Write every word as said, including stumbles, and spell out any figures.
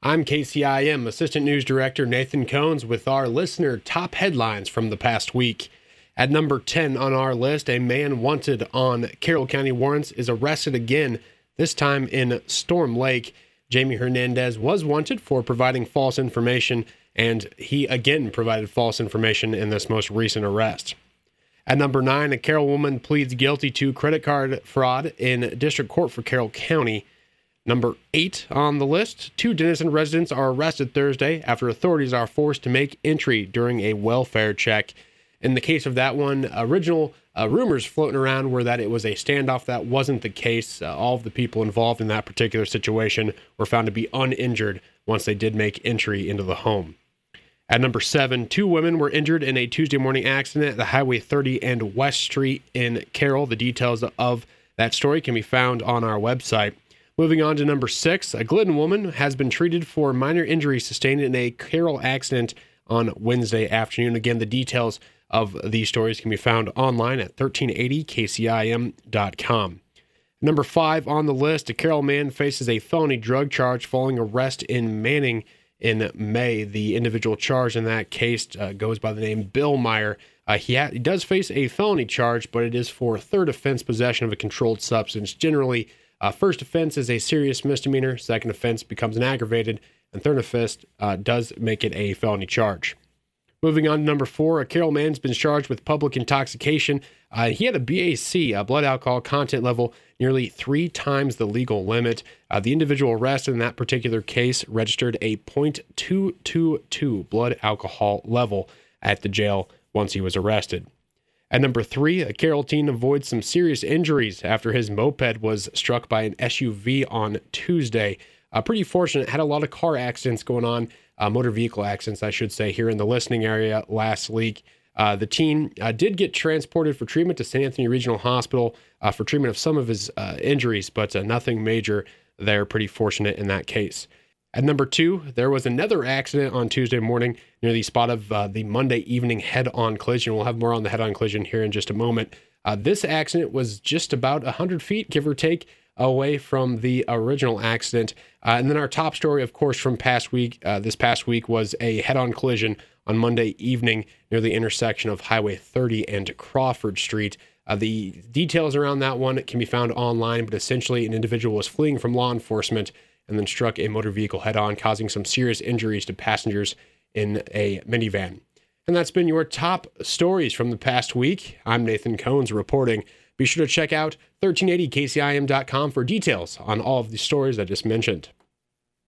I'm K C I M Assistant News Director Nathan Cones with our listener top headlines from the past week. At number ten on our list, a man wanted on Carroll County warrants is arrested again, this time in Storm Lake. Jamie Hernandez was wanted for providing false information, and he again provided false information in this most recent arrest. At number nine, a Carroll woman pleads guilty to credit card fraud in District Court for Carroll County. Number eight on the list, two Denison residents are arrested Thursday after authorities are forced to make entry during a welfare check. In the case of that one, original uh, rumors floating around were that it was a standoff. That wasn't the case. Uh, all of the people involved in that particular situation were found to be uninjured once they did make entry into the home. At number seven, two women were injured in a Tuesday morning accident at the Highway thirty and West Street in Carroll. The details of that story can be found on our website. Moving on to number six, a Glidden woman has been treated for minor injuries sustained in a Carroll accident on Wednesday afternoon. Again, the details of these stories can be found online at thirteen eighty K C I M dot com. Number five on the list, a Carroll man faces a felony drug charge following arrest in Manning in May. The individual charged in that case uh, goes by the name Bill Meyer. Uh, he, ha- he does face a felony charge, but it is for third offense possession of a controlled substance. Generally, Uh, first offense is a serious misdemeanor, second offense becomes an aggravated, and third offense uh, does make it a felony charge. Moving on to number four, a Carroll man's been charged with public intoxication. Uh, he had a B A C, a blood alcohol content level, nearly three times the legal limit. Uh, the individual arrested in that particular case registered a point two two two blood alcohol level at the jail once he was arrested. At number three, a Carroll teen avoids some serious injuries after his moped was struck by an S U V on Tuesday. Uh, pretty fortunate, had a lot of car accidents going on, uh, motor vehicle accidents, I should say, here in the listening area last week. Uh, the teen uh, did get transported for treatment to Saint Anthony Regional Hospital uh, for treatment of some of his uh, injuries, but uh, nothing major there. Pretty fortunate in that case. At number two, there was another accident on Tuesday morning near the spot of uh, the Monday evening head-on collision. We'll have more on the head-on collision here in just a moment. Uh, this accident was just about one hundred feet, give or take, away from the original accident. Uh, and then our top story, of course, from past week, uh, this past week was a head-on collision on Monday evening near the intersection of Highway thirty and Crawford Street. Uh, the details around that one can be found online, but essentially an individual was fleeing from law enforcement and then struck a motor vehicle head-on, causing some serious injuries to passengers in a minivan. And that's been your top stories from the past week. I'm Nathan Cones reporting. Be sure to check out thirteen eighty K C I M dot com for details on all of the stories I just mentioned.